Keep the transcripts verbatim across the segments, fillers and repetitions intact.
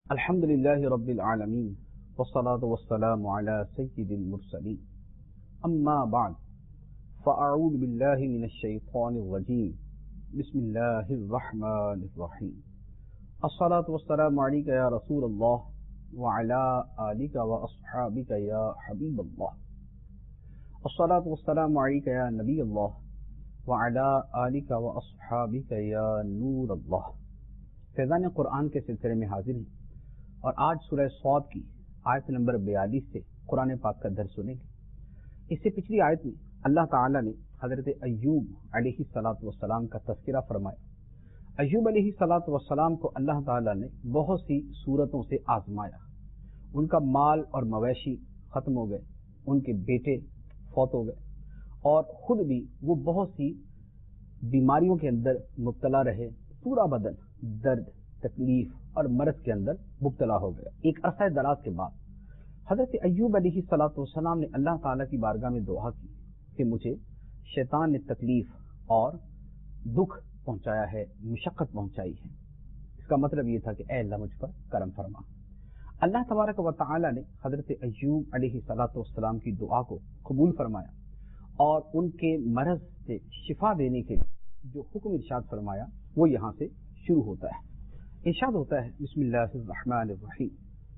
الحمد لله رب العالمين والصلاة والسلام على سيد المرسلين أما بعد فأعوذ بالله من الشيطان الرجيم بسم الله الرحمن الرحيم الصلاة والسلام عليك يا رسول الله وعلى آلك وأصحابك يا حبيب الله الصلاة والسلام عليك يا نبي الله وعلى آلك وأصحابك يا نور الله. فیضان قرآن کے سلسلے میں حاضر ہیں اور آج سورہ صاد کی آیت نمبر بیالیس سے قرآن پاک کا درس سنیں گے. اس سے پچھلی آیت میں اللہ تعالیٰ نے حضرت ایوب علیہ الصلاۃ والسلام کا تذکرہ فرمایا. ایوب علیہ الصلاۃ والسلام کو اللہ تعالیٰ نے بہت سی صورتوں سے آزمایا. ان کا مال اور مویشی ختم ہو گئے، ان کے بیٹے فوت ہو گئے اور خود بھی وہ بہت سی بیماریوں کے اندر مبتلا رہے. پورا بدن درد، تکلیف اور مرض کے اندر مبتلا ہو گیا. ایک عرصہ دراز کے بعد حضرت ایوب علیہ الصلاۃ والسلام نے اللہ تعالیٰ کی بارگاہ میں دعا کی کہ مجھے شیطان نے تکلیف اور دکھ پہنچایا ہے، مشقت پہنچائی ہے. اس کا مطلب یہ تھا کہ اے اللہ مجھ پر کرم فرما. اللہ تبارک و تعالیٰ نے حضرت ایوب علیہ الصلاۃ والسلام کی دعا کو قبول فرمایا اور ان کے مرض سے شفا دینے کے لیے جو حکم ارشاد فرمایا وہ یہاں سے شروع ہوتا ہے. ارشاد ہوتا ہے بسم اللہ الرحمن الرحیم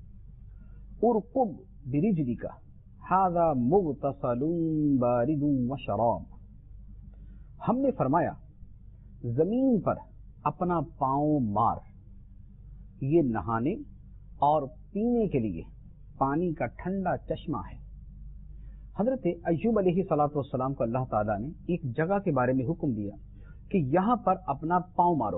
ارقب برجلک ھذا مغتسل بارد وشراب. ہم نے فرمایا زمین پر اپنا پاؤں مار، یہ نہانے اور پینے کے لیے پانی کا ٹھنڈا چشمہ ہے. حضرت ایوب علیہ الصلاۃ والسلام کو اللہ تعالیٰ نے ایک جگہ کے بارے میں حکم دیا کہ یہاں پر اپنا پاؤں مارو.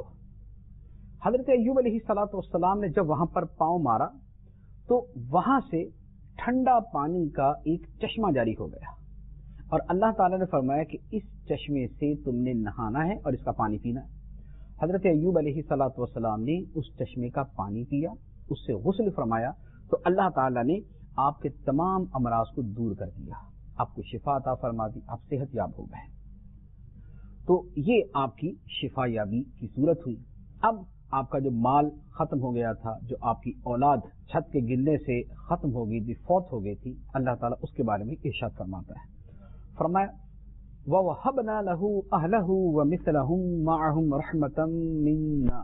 حضرت ایوب علیہ الصلاۃ والسلام نے جب وہاں پر پاؤں مارا تو وہاں سے ٹھنڈا پانی کا ایک چشمہ جاری ہو گیا اور اللہ تعالیٰ نے فرمایا کہ اس چشمے سے تم نے نہانا ہے اور اس کا پانی پینا ہے. حضرت ایوب علیہ الصلاۃ والسلام نے اس چشمے کا پانی پیا، اس سے غسل فرمایا تو اللہ تعالیٰ نے آپ کے تمام امراض کو دور کر دیا، آپ کو شفا عطا فرما دی، آپ صحت یاب ہو گئے. تو یہ آپ کی شفا یابی کی صورت ہوئی. اب آپ کا جو مال ختم ہو گیا تھا، جو آپ کی اولاد چھت کے گرنے سے ختم ہو گئی تھی، فوت ہو گئی تھی، اللہ تعالیٰ اس کے بارے میں ارشاد فرماتا ہے. فرمایا وَوَهَبْنَا لَهُ أَهْلَهُ وَمِثْلَهُمْ مَعَهُمْ رَحْمَةً مِنَّا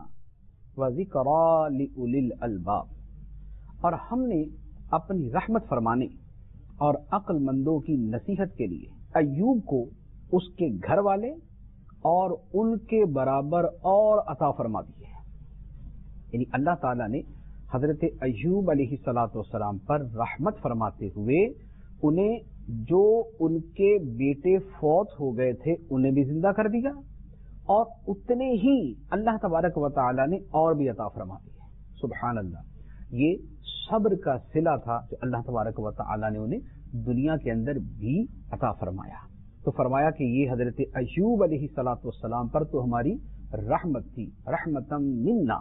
وَذِكْرَىٰ لِأُولِي الْأَلْبَابِ. اور ہم نے اپنی رحمت فرمانے اور عقل مندوں کی نصیحت کے لیے ایوب کو اس کے گھر والے اور ان کے برابر اور عطا فرما دی ہے. یعنی اللہ تعالیٰ نے حضرت ایوب علیہ الصلاۃ والسلام پر رحمت فرماتے ہوئے انہیں جو ان کے بیٹے فوت ہو گئے تھے انہیں بھی زندہ کر دیا اور اتنے ہی اللہ تبارک و تعالیٰ نے اور بھی عطا فرما دی ہے. سبحان اللہ. یہ صبر کا صلہ تھا جو اللہ تبارک و تعالیٰ نے انہیں دنیا کے اندر بھی عطا فرمایا. تو فرمایا کہ یہ حضرت ایوب علیہ الصلاۃ والسلام پر تو ہماری رحمت تھی، رحمتم منا،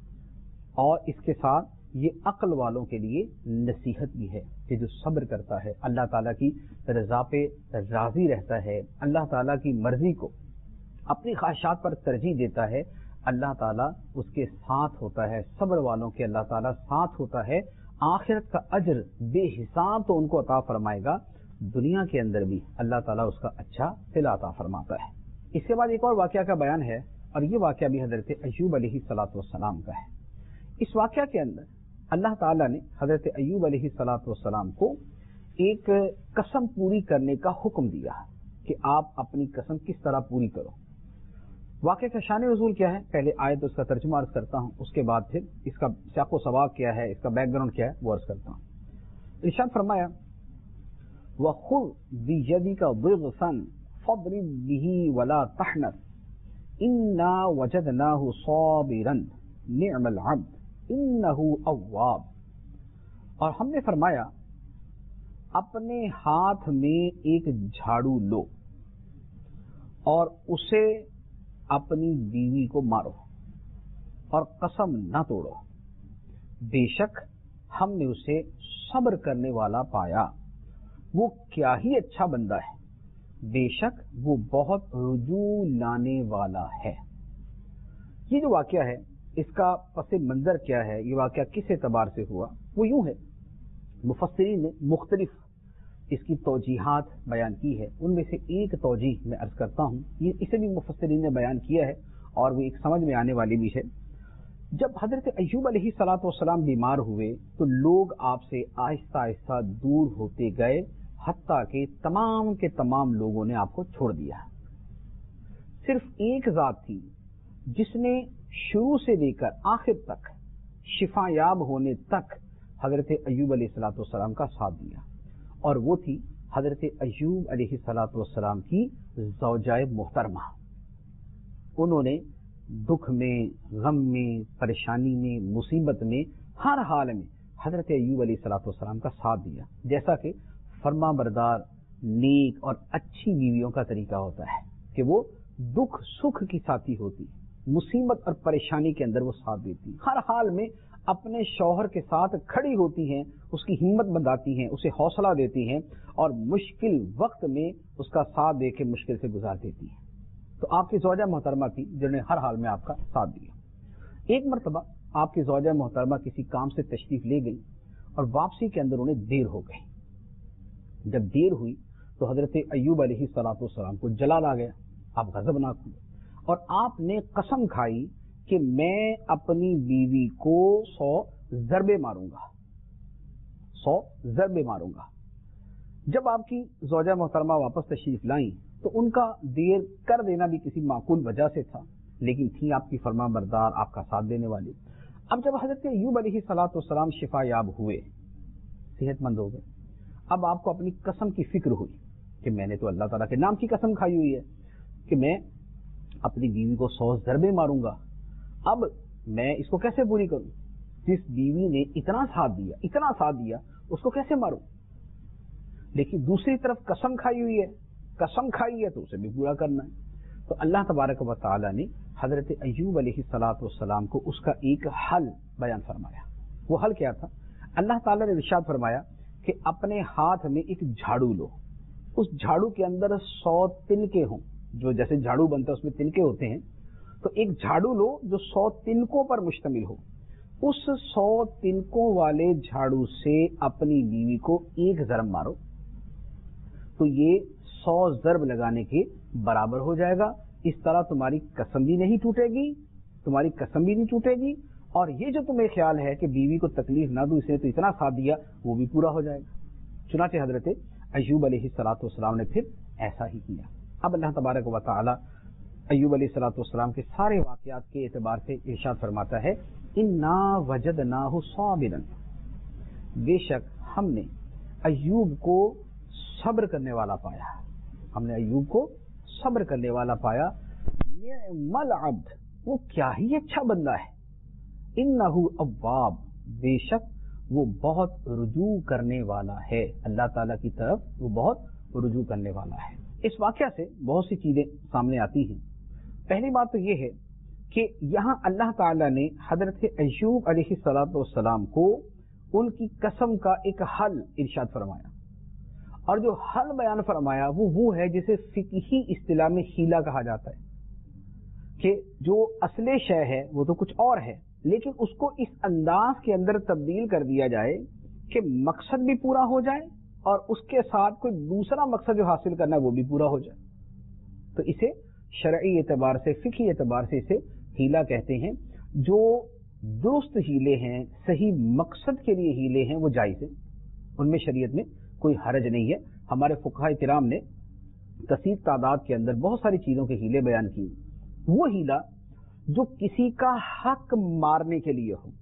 اور اس کے ساتھ یہ عقل والوں کے لیے نصیحت بھی ہے کہ جو صبر کرتا ہے، اللہ تعالیٰ کی رضا پہ راضی رہتا ہے، اللہ تعالیٰ کی مرضی کو اپنی خواہشات پر ترجیح دیتا ہے، اللہ تعالیٰ اس کے ساتھ ہوتا ہے. صبر والوں کے اللہ تعالیٰ ساتھ ہوتا ہے. آخرت کا اجر بے حساب تو ان کو عطا فرمائے گا، دنیا کے اندر بھی اللہ تعالیٰ اس کا اچھا صلہ عطا فرماتا ہے. اس کے بعد ایک اور واقعہ کا بیان ہے اور یہ واقعہ بھی حضرت ایوب علیہ الصلاۃ والسلام کا ہے. اس واقعہ کے اندر اللہ تعالیٰ نے حضرت ایوب علیہ الصلاۃ والسلام کو ایک قسم پوری کرنے کا حکم دیا کہ آپ اپنی قسم کس طرح پوری کرو. واقعہ کا شان نزول کیا ہے، پہلے آیت اس کا ترجمہ عرض کرتا ہوں، اس کے بعد پھر اس کا سیاق و سباق کیا ہے، اس کا بیک گراؤنڈ کیا ہے وہ عرض کرتا ہوں. ارشاد فرمایا وَخُذْ بِيَدِكَ ضِغْثًا فَاضْرِب بِهِ وَلَا تَحْنَثْ إِنَّا وَجَدْنَاهُ صَابِرًا نِعْمَ الْعَبْدُ إِنَّهُ أَوَّابٌ. اور ہم نے فرمایا اپنے ہاتھ میں ایک جھاڑو لو اور اسے اپنی بیوی کو مارو اور قسم نہ توڑو، بے شک ہم نے اسے صبر کرنے والا پایا، وہ کیا ہی اچھا بندہ ہے، بے شک وہ بہت رجوع لانے والا ہے. یہ جو واقعہ ہے اس کا پس منظر کیا ہے، یہ واقعہ کس اعتبار سے ہوا، وہ یوں ہے، مفسرین نے مختلف اس کی توجیحات بیان کی ہے، ان میں سے ایک توجیح میں عرض کرتا ہوں، یہ اسے بھی مفسرین نے بیان کیا ہے اور وہ ایک سمجھ میں آنے والی بھی ہے۔ جب حضرت ایوب علیہ الصلوۃ والسلام بیمار ہوئے تو لوگ آپ سے آہستہ آہستہ دور ہوتے گئے، حتیٰ کہ تمام کے تمام لوگوں نے آپ کو چھوڑ دیا۔ صرف ایک ذات تھی جس نے شروع سے لے کر آخر تک شفا یاب ہونے تک حضرت ایوب علیہ الصلوۃ والسلام کا ساتھ دیا، اور وہ تھی حضرت ایوب علیہ الصلوۃ والسلام کی زوجہ محترمہ۔ انہوں نے دکھ میں، غم میں، پریشانی میں، مصیبت میں، ہر حال میں حضرت ایوب علیہ الصلوۃ والسلام کا ساتھ دیا، جیسا کہ فرما بردار، نیک اور اچھی بیویوں کا طریقہ ہوتا ہے کہ وہ دکھ سکھ کی ساتھی ہوتی، مصیبت اور پریشانی کے اندر وہ ساتھ دیتی، ہر حال میں اپنے شوہر کے ساتھ کھڑی ہوتی ہیں، اس کی ہمت بنداتی ہیں، اسے حوصلہ دیتی ہیں اور مشکل وقت میں اس کا ساتھ دے کے مشکل سے گزار دیتی ہیں۔ تو آپ کی زوجہ محترمہ تھی جنہوں نے ہر حال میں آپ کا ساتھ دیا۔ ایک مرتبہ آپ کی زوجہ محترمہ کسی کام سے تشریف لے گئی اور واپسی کے اندر انہیں دیر ہو گئی۔ جب دیر ہوئی تو حضرت ایوب علیہ الصلوۃ والسلام کو جلال آ گیا، آپ غضبناک ہوئے اور آپ نے قسم کھائی کہ میں اپنی بیوی کو سو ضربے ماروں گا، سو ضربے ماروں گا۔ جب آپ کی زوجہ محترمہ واپس تشریف لائیں تو ان کا دیر کر دینا بھی کسی معقول وجہ سے تھا، لیکن تھی آپ کی فرما بردار، آپ کا ساتھ دینے والی۔ اب جب حضرت ایوب علیہ الصلوۃ والسلام شفا یاب ہوئے، صحت مند ہو گئے، اب آپ کو اپنی قسم کی فکر ہوئی کہ میں نے تو اللہ تعالیٰ کے نام کی قسم کھائی ہوئی ہے کہ میں اپنی بیوی کو سو ضربے ماروں گا، اب میں اس کو کیسے پوری کروں؟ جس بیوی نے اتنا ساتھ دیا، اتنا ساتھ دیا، اس کو کیسے ماروں؟ لیکن دوسری طرف قسم کھائی ہوئی ہے، قسم کھائی ہے تو اسے بھی پورا کرنا ہے۔ تو اللہ تبارک و تعالیٰ نے حضرت ایوب علیہ الصلوۃ والسلام کو اس کا ایک حل بیان فرمایا۔ وہ حل کیا تھا؟ اللہ تعالیٰ نے ارشاد فرمایا کہ اپنے ہاتھ میں ایک جھاڑو لو، اس جھاڑو کے اندر سو تنکے ہوں، جو جیسے جھاڑو بنتا ہے اس میں تنکے ہوتے ہیں، تو ایک جھاڑو لو جو سو تنکوں پر مشتمل ہو، اس سو تنکوں والے جھاڑو سے اپنی بیوی کو ایک ضرب مارو تو یہ سو ضرب لگانے کے برابر ہو جائے گا۔ اس طرح تمہاری قسم بھی نہیں ٹوٹے گی، تمہاری قسم بھی نہیں ٹوٹے گی، اور یہ جو تمہیں خیال ہے کہ بیوی کو تکلیف نہ دو، اس نے تو اتنا ساتھ دیا، وہ بھی پورا ہو جائے گا۔ چنانچہ حضرت ایوب علیہ الصلوۃ والسلام نے پھر ایسا ہی کیا۔ اب اللہ تبارک و تعالی ایوب علیہ الصلوۃ والسلام کے سارے واقعات کے اعتبار سے ارشاد فرماتا ہے، انا وجدناہ صابرا، بے شک ہم نے ایوب کو صبر کرنے والا پایا، ہم نے ایوب کو صبر کرنے والا پایا، نعم العبد، وہ کیا ہی اچھا بندہ ہے، انہ اواب، بے شک وہ بہت رجوع کرنے والا ہے، اللہ تعالیٰ کی طرف وہ بہت رجوع کرنے والا ہے۔ اس واقعہ سے بہت سی چیزیں سامنے آتی ہیں۔ پہلی بات تو یہ ہے کہ یہاں اللہ تعالیٰ نے حضرت ایوب علیہ الصلوۃ والسلام کو ان کی قسم کا ایک حل ارشاد فرمایا، اور جو حل بیان فرمایا وہ وہ ہے جسے فقہی اصطلاح میں حیلہ کہا جاتا ہے، کہ جو اصل شے ہے وہ تو کچھ اور ہے، لیکن اس کو اس انداز کے اندر تبدیل کر دیا جائے کہ مقصد بھی پورا ہو جائے اور اس کے ساتھ کوئی دوسرا مقصد جو حاصل کرنا ہے وہ بھی پورا ہو جائے۔ تو اسے شرعی اعتبار سے، فقہی اعتبار سے اسے حیلہ کہتے ہیں۔ جو درست ہیلے ہیں، صحیح مقصد کے لیے ہیلے ہیں، وہ جائز ہیں، ان میں شریعت میں کوئی حرج نہیں ہے۔ ہمارے فقہاء کرام نے کثیر تعداد کے اندر بہت ساری چیزوں کے ہیلے بیان کیے۔ وہ ہیلہ جو کسی کا حق مارنے کے لیے ہو،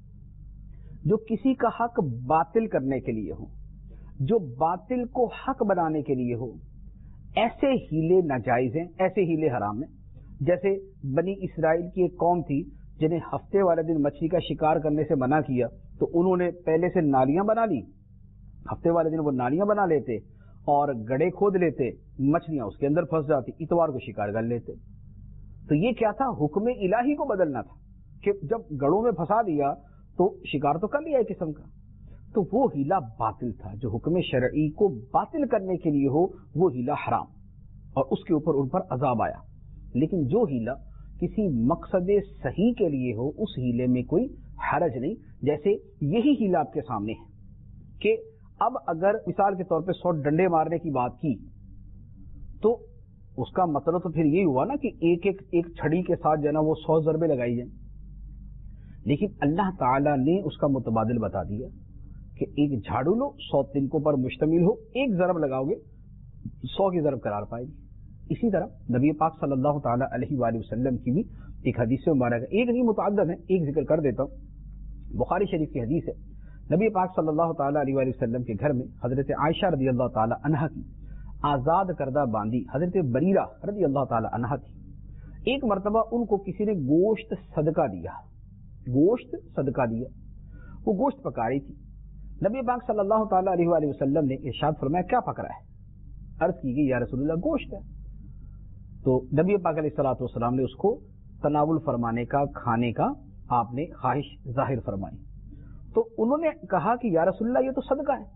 جو کسی کا حق باطل کرنے کے لیے ہو، جو باطل کو حق بنانے کے لیے ہو، ایسے ہیلے ناجائز ہیں، ایسے ہیلے حرام ہیں۔ جیسے بنی اسرائیل کی ایک قوم تھی جنہیں ہفتے والے دن مچھلی کا شکار کرنے سے منع کیا، تو انہوں نے پہلے سے نالیاں بنا لی، ہفتے والے دن وہ نالیاں بنا لیتے اور گڑھے کھود لیتے، مچھلیاں اس کے اندر پھنس جاتی، اتوار کو شکار کر لیتے۔ تو یہ کیا تھا؟ حکم الہی کو بدلنا تھا کہ جب گڑھوں میں پھنسا دیا تو شکار تو کر لیا ایک قسم کا۔ تو وہ ہیلہ باطل تھا، جو حکم شرعی کو باطل کرنے کے لیے ہو وہ ہیلہ حرام، اور اس کے اوپر ان پر عذاب آیا۔ لیکن جو ہیلہ کسی مقصد صحیح کے لیے ہو اس ہیلے میں کوئی حرج نہیں. جیسے یہی ہیلا آپ کے سامنے ہے کہ اب اگر مثال کے طور پہ سو ڈنڈے مارنے کی بات کی تو اس کا مطلب تو پھر یہی ہوا نا کہ ایک ایک ایک چھڑی کے ساتھ جو ہے نا وہ سو ضربے لگائی جائیں. لیکن اللہ تعالیٰ نے اس کا متبادل بتا دیا کہ ایک جھاڑو لو سو تنکوں پر مشتمل ہو، ایک ضرب لگاؤ گے سو کی ضرب قرار پائے گی. اسی طرح نبی پاک صلی اللہ تعالیٰ علیہ وآلہ وسلم کی بھی ایک حدیث مبارک ہے، ایک نہیں متعدد ہے، ایک ذکر کر دیتا ہوں. بخاری شریف کی حدیث ہے، نبی پاک صلی اللہ تعالیٰ علیہ وآلہ وسلم کے گھر میں حضرت عائشہ رضی اللہ تعالیٰ عنہا کی آزاد کردہ باندی حضرت بریرہ رضی اللہ تعالیٰ عنہا تھی. ایک مرتبہ ان کو کسی نے گوشت صدقہ دیا، گوشت صدقہ دیا، وہ گوشت پکا رہی تھی. نبی پاک صلی اللہ تعالیٰ علیہ وآلہ وسلم نے ارشاد فرمایا کیا پک رہا ہے؟ عرض کی گئی یا رسول اللہ گوشت ہے. تو نبی پاک علیہ الصلوۃ والسلام نے اس کو تناول فرمانے کا، کھانے کا آپ نے خواہش ظاہر فرمائی. تو انہوں نے کہا کہ یا رسول اللہ یہ تو صدقہ ہے.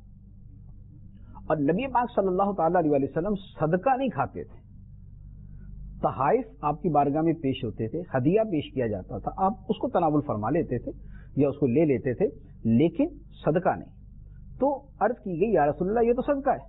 اور نبی پاک صلی اللہ تعالیٰ علیہ وآلہ وسلم صدقہ نہیں کھاتے تھے، تحائف آپ کی بارگاہ میں پیش ہوتے تھے، ہدیہ پیش کیا جاتا تھا، آپ اس کو تناول فرما لیتے تھے یا اس کو لے لیتے تھے، لیکن صدقہ نہیں. تو عرض کی گئی یا رسول اللہ یہ تو صدقہ ہے.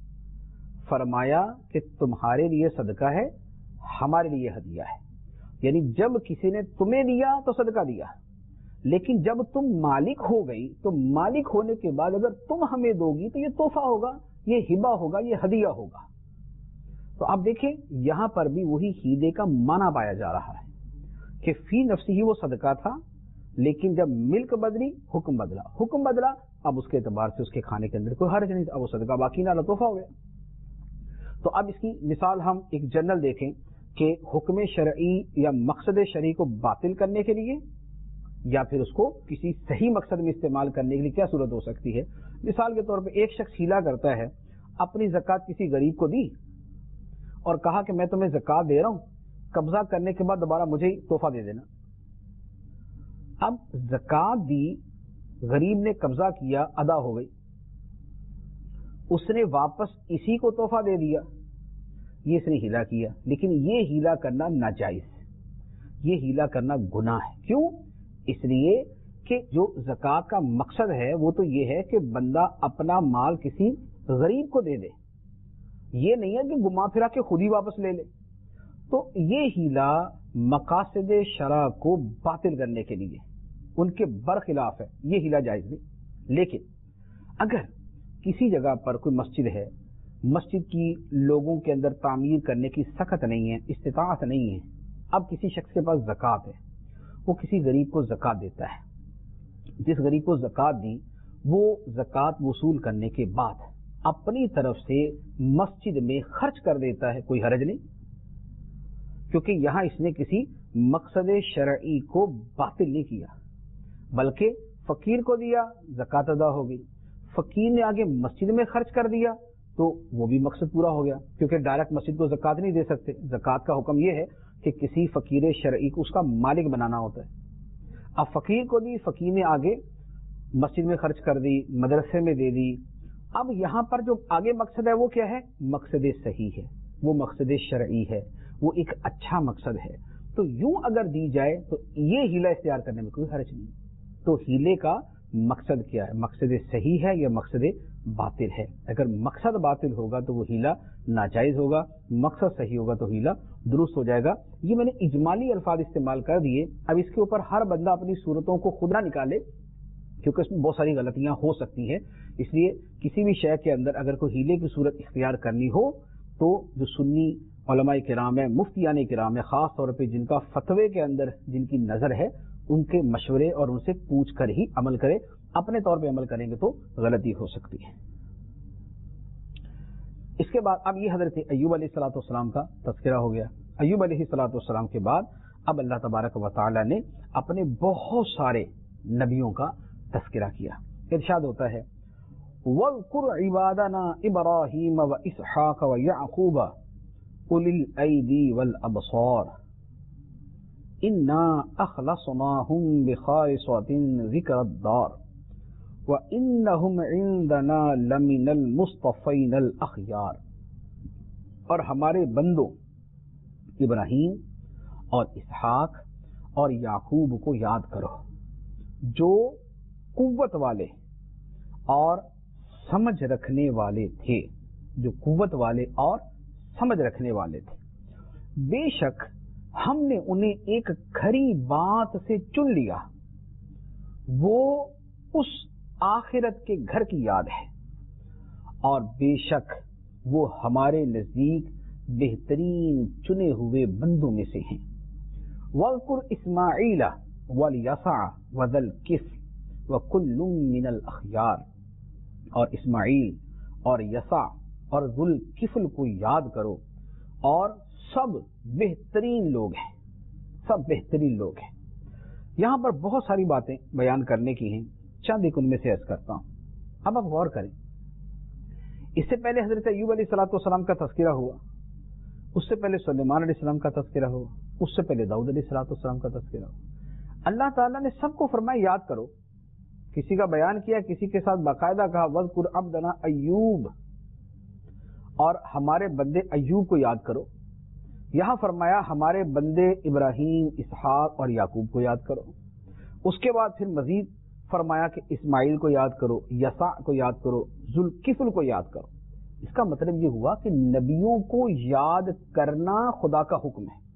فرمایا کہ تمہارے لیے صدقہ ہے، ہمارے لیے ہدیہ ہے. یعنی جب کسی نے تمہیں دیا تو صدقہ دیا، لیکن جب تم مالک ہو گئی تو مالک ہونے کے بعد اگر تم ہمیں دو گی تو یہ تحفہ ہوگا، یہ ہبہ ہوگا، یہ ہدیہ ہوگا. تو آپ دیکھیں یہاں پر بھی وہی ہیلے کا معنی پایا جا رہا ہے کہ فی نفسی ہی وہ صدقہ تھا، لیکن جب ملک بدلی حکم بدلا، حکم بدلا اب اس کے اعتبار سے اس کے کھانے کے اندر کوئی حرج نہیں، اب وہ صدقہ باقی نہ تحفہ ہو گیا. تو اب اس کی مثال ہم ایک جنرل دیکھیں کہ حکم شرعی یا مقصد شرعی کو باطل کرنے کے لیے یا پھر اس کو کسی صحیح مقصد میں استعمال کرنے کے لیے کیا صورت ہو سکتی ہے. مثال کے طور پہ ایک شخص ہیلا کرتا ہے، اپنی زکوٰۃ کسی غریب کو دی اور کہا کہ میں تمہیں زکوٰۃ دے رہا ہوں، قبضہ کرنے کے بعد دوبارہ مجھے ہی تحفہ دے دینا. اب زکوٰۃ دی، غریب نے قبضہ کیا، ادا ہو گئی، اس نے واپس اسی کو تحفہ دے دیا، یہ اس نے ہیلا کیا. لیکن یہ ہیلا کرنا ناجائز ہے، یہ ہیلا کرنا گناہ ہے. کیوں؟ اس لیے کہ جو زکوٰۃ کا مقصد ہے وہ تو یہ ہے کہ بندہ اپنا مال کسی غریب کو دے دے، یہ نہیں ہے کہ گما پھرا کے خود ہی واپس لے لے. تو یہ ہیلا مقاصد شرع کو باطل کرنے کے لیے ان کے برخلاف ہے، یہ ہیلا جائز نہیں. لیکن اگر کسی جگہ پر کوئی مسجد ہے، مسجد کی لوگوں کے اندر تعمیر کرنے کی سخت نہیں ہے، استطاعت نہیں ہے، اب کسی شخص کے پاس زکوٰۃ ہے، وہ کسی غریب کو زکوٰۃ دیتا ہے، جس غریب کو زکوٰۃ دی وہ زکوٰۃ وصول کرنے کے بعد اپنی طرف سے مسجد میں خرچ کر دیتا ہے، کوئی حرج نہیں، کیونکہ یہاں اس نے کسی مقصد شرعی کو باطل نہیں کیا، بلکہ فقیر کو دیا، زکوٰۃ ادا ہو گئی. فقیر نے آگے مسجد میں خرچ کر دیا تو وہ بھی مقصد پورا ہو گیا، کیونکہ ڈائریکٹ مسجد کو زکوٰۃ نہیں دے سکتے. زکوٰۃ کا حکم یہ ہے کہ کسی فقیر شرعی کو اس کا مالک بنانا ہوتا ہے. اب فقیر کو دی، فقیر نے آگے مسجد میں خرچ کر دی، مدرسے میں دے دی. اب یہاں پر جو آگے مقصد ہے وہ کیا ہے؟ مقصد صحیح ہے، وہ مقصد شرعی ہے، وہ ایک اچھا مقصد ہے. تو یوں اگر دی جائے تو یہ ہیلا اختیار کرنے میں کوئی حرج نہیں. تو ہیلے کا مقصد کیا ہے؟ مقصد صحیح ہے یا مقصد باطل ہے؟ اگر مقصد باطل ہوگا تو وہ ہیلا ناجائز ہوگا، مقصد صحیح ہوگا تو ہیلا درست ہو جائے گا. یہ میں نے اجمالی الفاظ استعمال کر دیے. اب اس کے اوپر ہر بندہ اپنی صورتوں کو خود نہ نکالے، کیونکہ اس میں بہت ساری غلطیاں ہو سکتی ہیں. اس لیے کسی بھی شے کے اندر اگر کوئی ہیلے کی صورت اختیار کرنی ہو تو جو سنی علماء کرام ہیں، مفتیان کرام ہیں، خاص طور پہ جن کا فتوے کے اندر جن کی نظر ہے، ان کے مشورے اور ان سے پوچھ کر ہی عمل کرے. اپنے طور پہ عمل کریں گے تو غلطی ہو سکتی ہے. اس کے بعد اب یہ حضرت ایوب علیہ الصلوۃ والسلام کا تذکرہ ہو گیا. ایوب علیہ الصلوۃ والسلام کے بعد اب اللہ تبارک و تعالی نے اپنے بہت سارے نبیوں کا تذکرہ کیا. ارشاد ہوتا ہے وَاذْكُرْ عِبَادَنَا إِبْرَاهِيمَ وَإِسْحَاقَ وَيَعْقُوبَ أُولِي الْأَيْدِي وَالْأَبْصَارِ إِنَّا أَخْلَصْنَاهُمْ بِخَالِصَةٍ ذِكْرَى الدَّارِ وَإِنَّهُمْ عِندَنَا لَمِنَ الْمُصْطَفَيْنَ الْأَخْيَارِ. اور ہمارے بندوں ابراہیم اور اسحاق اور याकूब को याद करो, जो कुव्वत वाले और समझ रखने वाले थे, जो कुव्वत वाले और समझ रखने वाले थे. बेशक हमने उन्हें एक खरी बात से चुन लिया, वो उस आखिरत के घर की याद है, और बेशक वो हमारे नजदीक बेहतरीन चुने हुए बंदों में से हैं. वज़कुर इस्माईला वल यसा वज़ल किस्म व कुल्लुम मिनल अखयार, और इस्माईल और यसा और जुल किफल को याद करो, और सब बेहतरीन लोग हैं, सब बेहतरीन लोग हैं. यहां पर बहुत सारी बातें बयान करने की हैं, चंद एक उनमें से अर्ज करता हूं. अब आप गौर करें, इससे पहले हजरत अय्यूब अलैहिस्सलाम का तज़किरा हुआ, उससे पहले सुलेमान अलैहिस्सलाम का तज़किरा हुआ, उससे पहले दाऊद अलैहिस्सलाम का तज़किरा हुआ. अल्लाह ताला ने सबको फरमाया याद करो. किसी का बयान किया, किसी के साथ बाकायदा कहा वज़कुर अब्दना अय्यूब, और हमारे बंदे अय्यूब को याद करो. यहां फरमाया हमारे बंदे इब्राहीम, इसहाक और याकूब को याद करो. उसके बाद फिर मजीद फरमाया कि इस्माइल को याद करो, यसा को याद करो, जुल्किफल को याद करो. इसका मतलब ये हुआ कि नबियों को याद करना खुदा का हुक्म है.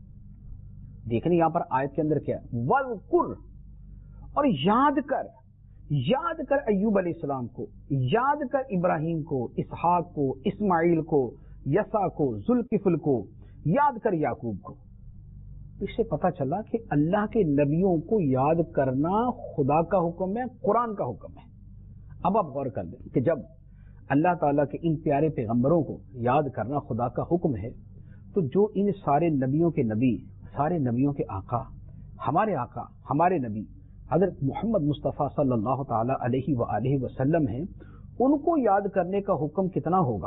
देखने यहां पर आयत के अंदर क्या है, वज़कुर, और याद कर, याद कर अय्यूब अलैहिस्सलाम को, याद कर इब्राहीम को, इसहाक को, इस्माइल को, यसा को, जुल्किफल को, याद कर याकूब को. इससे पता चला कि अल्लाह के नबियों को याद करना खुदा का हुक्म है, कुरान का हुक्म है. अब आप गौर कर लें कि जब अल्लाह ताला के इन प्यारे पैगंबरों को याद करना खुदा का हुक्म है, तो जो इन सारे नबियों के नबी, सारे नबियों के आका, हमारे आका, हमारे नबी हजरत मोहम्मद मुस्तफ़ा सल्लल्लाहु ताला अलैहि व आलिहि वसल्लम हैं, उनको याद करने का हुक्म कितना होगा,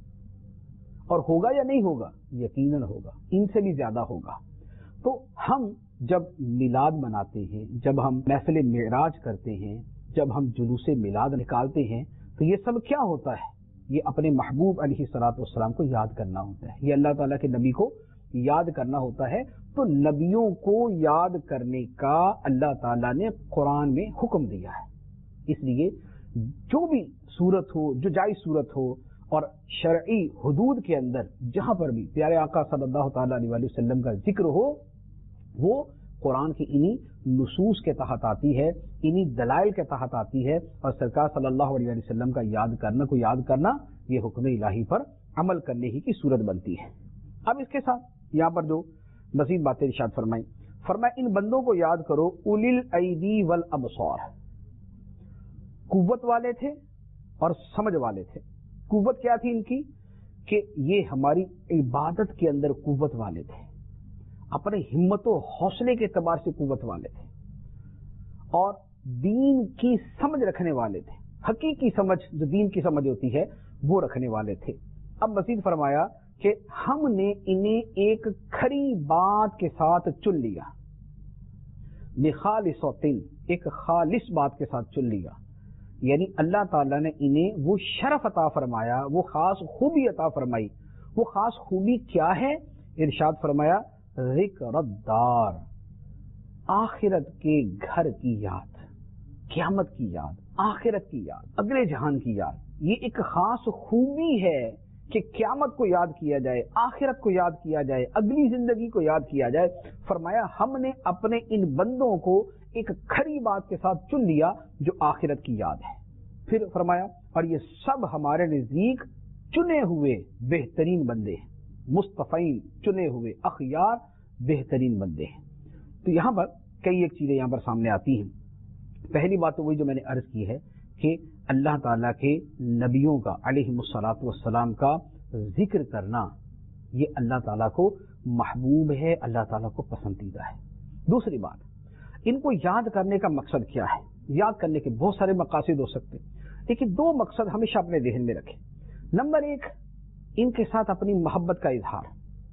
और होगा या नहीं होगा? यकीनन होगा, इनसे भी ज्यादा होगा. तो हम जब मिलाद मनाते हैं, जब हम महफिल मिराज करते हैं, जब हम जुलूसे मिलाद निकालते हैं, तो ये सब क्या होता है? ये अपने महबूब अलैहिस्सलातु वस्सलाम को याद करना होता है, ये अल्लाह ताला के नबी को याद करना होता है. तो नबियों को याद करने का अल्लाह ताला ने कुरान में हुक्म दिया है. इसलिए जो भी सूरत हो, जो जायज सूरत हो, और शरई हुदूद के अंदर जहां पर भी प्यारे आका सल्लल्लाहु ताला अलैहि वसल्लम का जिक्र हो, वो कुरान की इन्हीं नुसूस के तहत आती है, इन्हीं दलाइल के तहत आती है. और सरकार सल्लल्लाहु अलैहि वसल्लम का याद करना को याद करना ये हुक्म इलाही पर अमल करने ही की सूरत बनती है. अब इसके साथ यहाँ पर जो मजीद बातें इरशाद फरमाई, फरमाया इन बंदों को याद करो, उलिल ऐदी वल अबसार, कुव्वत वाले थे और समझ वाले थे. कुव्वत क्या थी इनकी, कि ये हमारी इबादत के अंदर कुव्वत वाले थे, अपने हिम्मत और हौसले के एतबार से कुव्वत वाले थे, और दीन की समझ रखने वाले थे. हकीकी समझ, जो दीन की समझ होती है, वो रखने वाले थे. अब मजीद फरमाया कि हमने इन्हें एक खरी बात के साथ चुन लिया, बिखालिसतिन, एक खालिस बात के साथ चुन लिया. यानी अल्लाह ताला ने इन्हें वो शरफ अता फरमाया, वो खास खूबी अता फरमाई. वो खास खूबी क्या है? इरशाद फरमाया ज़िक्रुद्दार, आखिरत के घर की याद, क़यामत की याद, आखिरत की याद, अगले जहान की याद. ये एक खास खूबी है कि क़यामत को याद किया जाए, आखिरत को याद किया जाए, अगली जिंदगी को याद किया जाए. फरमाया हमने अपने इन बंदों को एक खरी बात के साथ चुन लिया जो आखिरत की याद है. फिर फरमाया और ये सब हमारे नजदीक चुने हुए बेहतरीन बंदे हैं, मुस्तफ़ीन, चुने हुए अखयार, बेहतरीन बंदे हैं. तो यहाँ पर कई एक चीजें यहाँ पर सामने आती हैं. पहली बात तो वही जो मैंने अर्ज की है कि अल्लाह ताला के नबियों का अलैहिमुस्सलातु वस्सलाम का जिक्र करना ये अल्लाह ताला को महबूब है, अल्लाह ताला को पसंदीदा है. दूसरी बात, इनको याद करने का मकसद क्या है? याद करने के बहुत सारे मकासद हो सकते हैं, लेकिन दो मकसद हमेशा अपने ज़हन में रखें. नंबर एक, इनके साथ अपनी मोहब्बत का इजहार.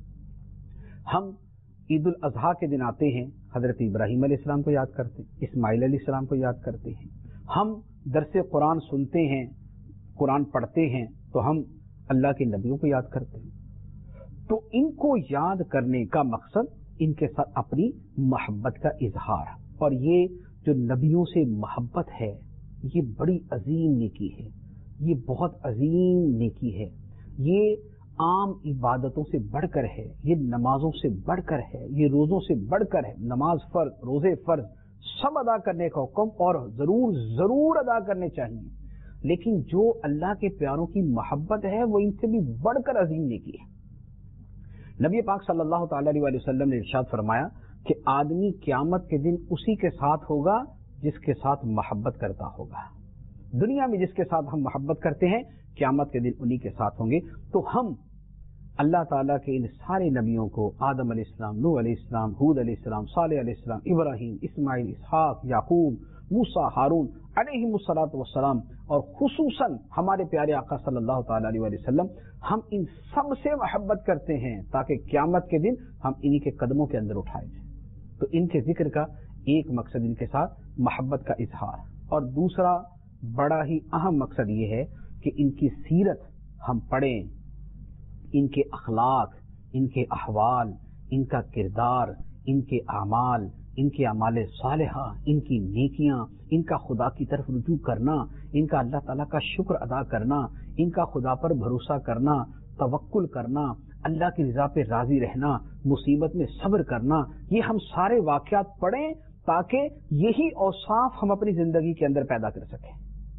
हम ईद उल अजहा के दिन आते हैं, हजरत इब्राहीम अलैहिस्सलाम को याद करते हैं, इस्माइल अलैहिस्सलाम को याद करते हैं. हम दरसे कुरान सुनते हैं, कुरान पढ़ते हैं, तो हम अल्लाह के नबियों को याद करते हैं. तो इनको याद करने का मकसद ان کے ساتھ اپنی محبت کا اظہار. اور یہ جو نبیوں سے محبت ہے یہ بڑی عظیم نیکی ہے، یہ بہت عظیم نیکی ہے. یہ عام عبادتوں سے بڑھ کر ہے، یہ نمازوں سے بڑھ کر ہے، یہ روزوں سے بڑھ کر ہے. نماز فرض، روزے فرض سب ادا کرنے کا حکم اور ضرور ضرور ادا کرنے چاہیے، لیکن جو اللہ کے پیاروں کی محبت ہے وہ ان سے بھی بڑھ کر عظیم نیکی ہے. نبی پاک صلی اللہ تعالی علیہ وسلم نے ارشاد فرمایا کہ آدمی قیامت کے دن اسی کے ساتھ ہوگا جس کے ساتھ محبت کرتا ہوگا. دنیا میں جس کے ساتھ ہم محبت کرتے ہیں قیامت کے دن انہی کے ساتھ ہوں گے. تو ہم اللہ تعالیٰ کے ان سارے نبیوں کو، آدم علیہ السلام، نوح علیہ السلام، ہود علیہ السلام، صالح علیہ السلام، ابراہیم، اسماعیل، اسحاق، یعقوب، موسیٰ، ہارون علیہم الصلاۃ والسلام، اور خصوصاً ہمارے پیارے آقا صلی اللہ تعالیٰ علیہ وسلم، ہم ان سب سے محبت کرتے ہیں تاکہ قیامت کے دن ہم انہی کے قدموں کے اندر اٹھائے جائیں. تو ان کے ذکر کا ایک مقصد ان کے ساتھ محبت کا اظہار، اور دوسرا بڑا ہی اہم مقصد یہ ہے کہ ان کی سیرت ہم پڑھیں، ان کے اخلاق، ان کے احوال، ان کا کردار، ان کے اعمال، ان کے اعمال صالحہ، ان کی نیکیاں، ان کا خدا کی طرف رجوع کرنا، ان کا اللہ تعالیٰ کا شکر ادا کرنا، ان کا خدا پر بھروسہ کرنا، توکل کرنا، اللہ کی رضا پہ راضی رہنا، مصیبت میں صبر کرنا. یہ ہم سارے واقعات پڑھیں تاکہ یہی اوصاف ہم اپنی زندگی کے اندر پیدا کر سکیں.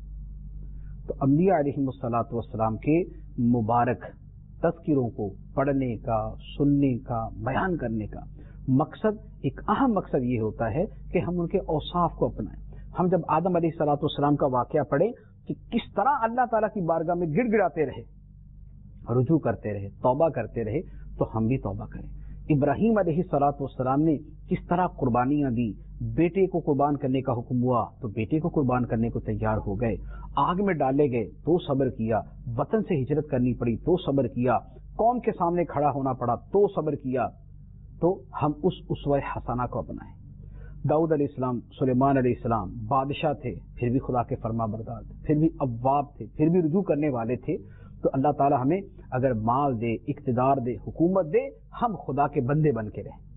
تو انبیاء علیہم الصلاۃ والسلام کے مبارک تذکروں کو پڑھنے کا، سننے کا، بیان کرنے کا مقصد، ایک اہم مقصد یہ ہوتا ہے کہ ہم ان کے اوصاف کو اپنائیں. ہم جب آدم علیہ الصلاۃ والسلام کا واقعہ پڑھیں کہ کس طرح اللہ تعالیٰ کی بارگاہ میں گڑ گڑاتے رہے، رجوع کرتے رہے، توبہ کرتے رہے، تو ہم بھی توبہ کریں. ابراہیم علیہ الصلاۃ والسلام نے کس طرح قربانیاں دی، بیٹے کو قربان کرنے کا حکم ہوا تو بیٹے کو قربان کرنے کو تیار ہو گئے، آگ میں ڈالے گئے تو صبر کیا، وطن سے ہجرت کرنی پڑی تو صبر کیا، قوم کے سامنے کھڑا ہونا پڑا تو صبر کیا. تو ہم اس اسوہ حسنہ کو اپنائیں. داؤد علیہ السلام، سلیمان علیہ السلام بادشاہ تھے، پھر بھی خدا کے فرما بردار تھے، پھر بھی اواب تھے، پھر بھی رجوع کرنے والے تھے. تو اللہ تعالیٰ ہمیں اگر مال دے، اقتدار دے، حکومت دے، ہم خدا کے بندے بن کے رہیں.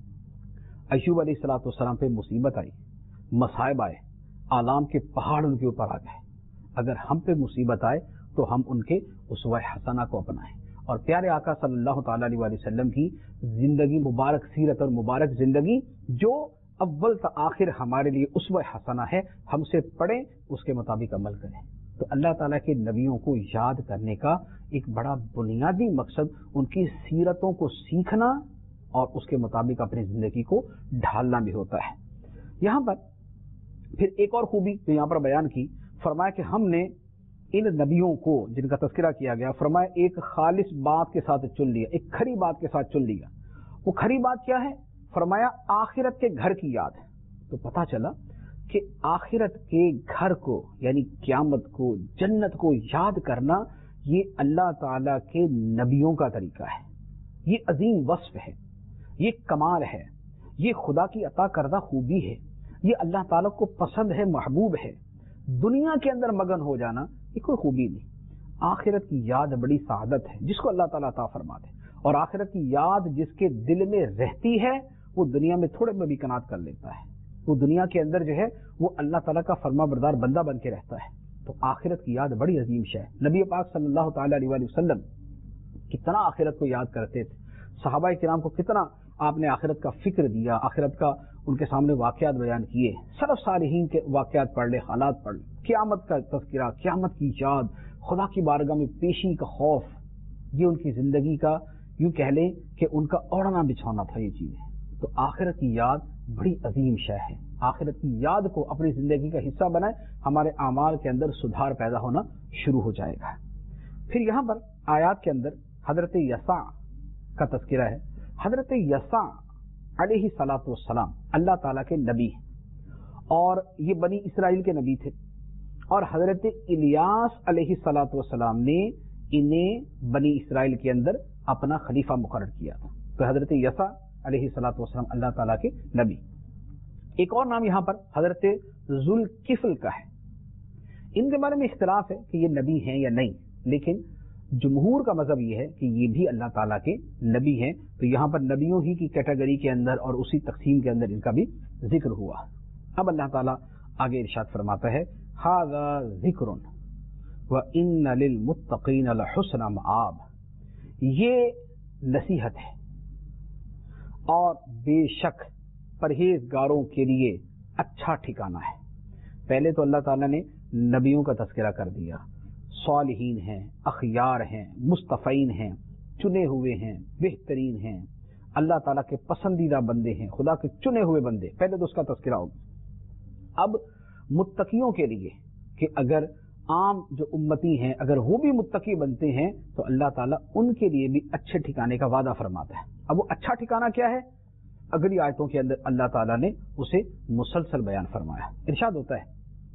ایوب علیہ الصلوۃ والسلام پہ مصیبت آئی، مصائب آئے، آلام کے پہاڑ ان کے اوپر آ گئے. اگر ہم پہ مصیبت آئے تو ہم ان کے اسوہ حسنہ کو اپنائیں. اور پیارے آقا صلی اللہ تعالیٰ علیہ وسلم کی زندگی مبارک، سیرت اور مبارک زندگی جو اول تا آخر ہمارے لیے اسوہ حسنہ ہے، ہم سے پڑھیں، اس کے مطابق عمل کریں. تو اللہ تعالیٰ کے نبیوں کو یاد کرنے کا ایک بڑا بنیادی مقصد ان کی سیرتوں کو سیکھنا اور اس کے مطابق اپنی زندگی کو ڈھالنا بھی ہوتا ہے. یہاں پر پھر ایک اور خوبی جو یہاں پر بیان کی، فرمایا کہ ہم نے ان نبیوں کو جن کا تذکرہ کیا گیا، فرمایا ایک خالص بات کے ساتھ چن لیا، ایک کھری بات کے ساتھ چن لیا. وہ کھری بات کیا ہے؟ فرمایا آخرت کے گھر کی یاد ہے. تو پتہ چلا کہ آخرت کے گھر کو یعنی قیامت کو، جنت کو یاد کرنا یہ اللہ تعالیٰ کے نبیوں کا طریقہ ہے. یہ عظیم وصف ہے، یہ کمال ہے، یہ خدا کی عطا کردہ خوبی ہے، یہ اللہ تعالیٰ کو پسند ہے، محبوب ہے. دنیا کے اندر مگن ہو جانا یہ کوئی خوبی نہیں. آخرت کی یاد بڑی سعادت ہے جس کو اللہ تعالیٰ عطا فرماتے ہیں. اور آخرت کی یاد جس کے دل میں رہتی ہے وہ دنیا میں تھوڑے میں بھی کنات کر لیتا ہے. وہ دنیا کے اندر جو ہے وہ اللہ تعالیٰ کا فرما بردار بندہ بن کے رہتا ہے. تو آخرت کی یاد بڑی عظیم شے ہے. نبی پاک صلی اللہ تعالیٰ علیہ وآلہ وسلم کتنا آخرت کو یاد کرتے تھے. صحابہ کرام کو کتنا آپ نے آخرت کا فکر دیا، آخرت کا ان کے سامنے واقعات بیان کیے. سلف صالحین کے واقعات پڑھ لے، حالات پڑھ لے، قیامت کا تذکرہ، قیامت کی یاد، خدا کی بارگاہ میں پیشی کا خوف، یہ ان کی زندگی کا یوں کہہ لیں کہ ان کا اوڑھنا بچھونا تھا یہ چیزیں. تو آخرت کی یاد بڑی عظیم شے ہے. آخرت کی یاد کو اپنی زندگی کا حصہ بنائیں، ہمارے اعمال کے اندر سدھار پیدا ہونا شروع ہو جائے گا. پھر یہاں پر آیات کے اندر حضرت یسع کا تذکرہ ہے. حضرت یسع علیہ الصلوۃ والسلام اللہ تعالیٰ کے نبی ہیں اور یہ بنی اسرائیل کے نبی تھے. اور حضرت الیاس علیہ الصلوۃ والسلام نے انہیں بنی اسرائیل کے اندر اپنا خلیفہ مقرر کیا تھا. تو حضرت یسع علیہ الصلوۃ والسلام اللہ تعالیٰ کے نبی. ایک اور نام یہاں پر حضرت ذوالکفل کا ہے. ان کے بارے میں اختلاف ہے کہ یہ نبی ہیں یا نہیں، لیکن جمہور کا مذہب یہ ہے کہ یہ بھی اللہ تعالیٰ کے نبی ہیں، تو یہاں پر نبیوں ہی کی کیٹیگری کے اندر اور اسی تقسیم کے اندر ان کا بھی ذکر ہوا۔ اب اللہ تعالیٰ آگے ارشاد فرماتا ہے ھذا ذکر وَإِنَّ لِلْمُتَّقِينَ لَحُسْنَ مآب، یہ نصیحت ہے اور بے شک پرہیزگاروں کے لیے اچھا ٹھکانہ ہے۔ پہلے تو اللہ تعالیٰ نے نبیوں کا تذکرہ کر دیا، صالحین ہیں، اخیار ہیں، مصطفین ہیں، چنے ہوئے ہیں، بہترین ہیں، اللہ تعالیٰ کے پسندیدہ بندے ہیں، خدا کے چنے ہوئے بندے، پہلے تو اس کا تذکرہ ہوگا۔ اب متقیوں کے لیے کہ اگر عام جو امتی ہیں اگر وہ بھی متقی بنتے ہیں تو اللہ تعالیٰ ان کے لیے بھی اچھے ٹھکانے کا وعدہ فرماتا ہے۔ اب وہ اچھا ٹھکانہ کیا ہے؟ اگلی آیتوں کے اندر اللہ تعالیٰ نے اسے مسلسل بیان فرمایا۔ ارشاد ہوتا ہے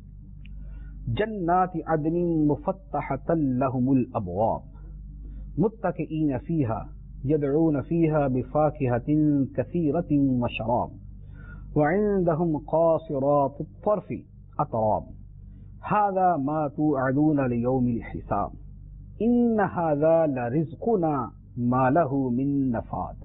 جنات عدن مفتحۃ لهم الابواب متکئین فیہا یدعون فیہا بفاکہۃ کثیرۃ وشراب وعندهم قاصرات الطرف اطراب ھذا ما توعدون لیوم الحساب ان ھذا لرزقنا ما له من نفاد۔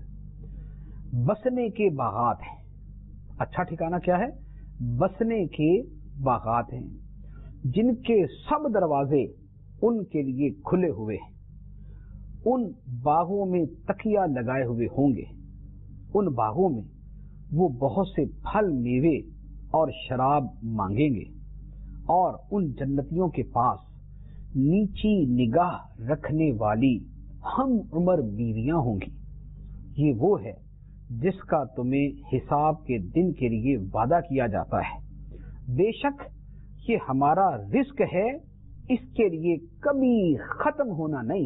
بسنے کے باغات ہیں، اچھا ٹھکانہ کیا ہے؟ بسنے کے باغات ہیں جن کے سب دروازے ان کے لیے کھلے ہوئے ہیں، ان باغوں میں تکیہ لگائے ہوئے ہوں گے، ان باغوں میں وہ بہت سے پھل میوے اور شراب مانگیں گے، اور ان جنتیوں کے پاس نیچی نگاہ رکھنے والی ہم عمر بیویاں ہوں گی۔ یہ وہ ہے جس کا تمہیں حساب کے دن کے لیے وعدہ کیا جاتا ہے، بے شک یہ ہمارا رزق ہے، اس کے لیے کبھی ختم ہونا نہیں